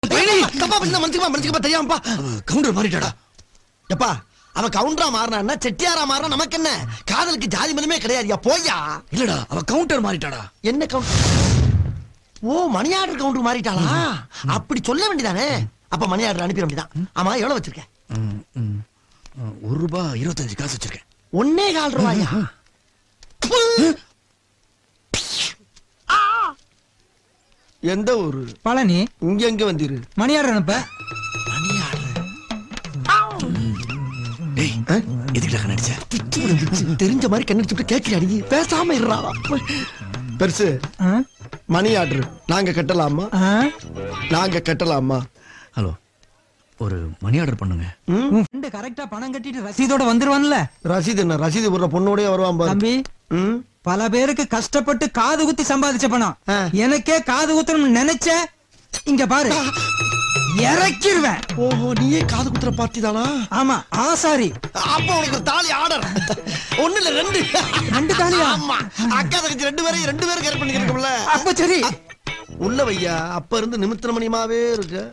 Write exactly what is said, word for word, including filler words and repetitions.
தப்பா பண்ணி மனுஷமா மனுஷமா தெரியாமப்பா கவுண்டர் மாறிட்டாடா எப்பா அவ கவுண்டரா மாறினா செட்டியாரா மாறினா நமக்கு என்ன காதலுக்கு ஜாதி மதமே கிடையாதுயா போயா இல்லடா அவ கவுண்டர் மாறிட்டாடா என்ன கவுண்டர் ஓ மணி ஆர்டர் கவுண்டர் மாறிட்டாளா அப்படி சொல்ல வேண்டியதானே அப்ப மணி ஆர்டர் அனுப்பிட வேண்டியதான் ஆமா எவ்வளவு வச்சிருக்க ஒரு ரூபாய் இருபத்தஞ்சு காசு வச்சிருக்கேன் ஒன்னே கால் ரூபாயா எந்த ஊரு பழனி இங்க எங்க வந்தீரு மணி ஆர்டர் அனுப்ப மணி ஆர்டர் டேய் எதுக்குடா கண்ணடிச்ச தெரிஞ்ச மாதிரி கண்ணடிச்சுட்டு கேட்கிறாடி பேசாம இருறா பெருசு மணி ஆர்டர் நாங்க கட்டலாமா நாங்க கட்டலாமா ஹலோ ஒரு மணி ஆர்டர் பண்ணுங்க ஃப்ரெண்ட் கரெக்ட்டா பணம் கட்டிட்டு ரசீதோட வந்துருவான்ல ரசீது என்ன ரசீது போடுற பொண்ணோடய வருவான் பாரு தம்பி பல பேருக்கு கஷ்டப்பட்டு காது குத்தி சம்பாதிச்ச பணம் எனக்கே காது குத்தணும்னு நினைச்ச இங்க பாரு இறக்கிடுவேன் ஓஹோ நீயே காது குத்துற பார்ட்டி தானா ஆமா ஆசாரி அப்ப உனக்கு ஒரு தாலி ஆர்டர் ஒண்ணு இல்ல ரெண்டு ரெண்டு தாலியா ஆமா அக்கா தங்கச்சி ரெண்டு பேரும் ரெண்டு பேரும் கேர் பண்ணிக்கிறோம்ல அப்ப சரி உள்ள வையா அப்ப இருந்து நிமித்திர மணியமாவே இருக்கு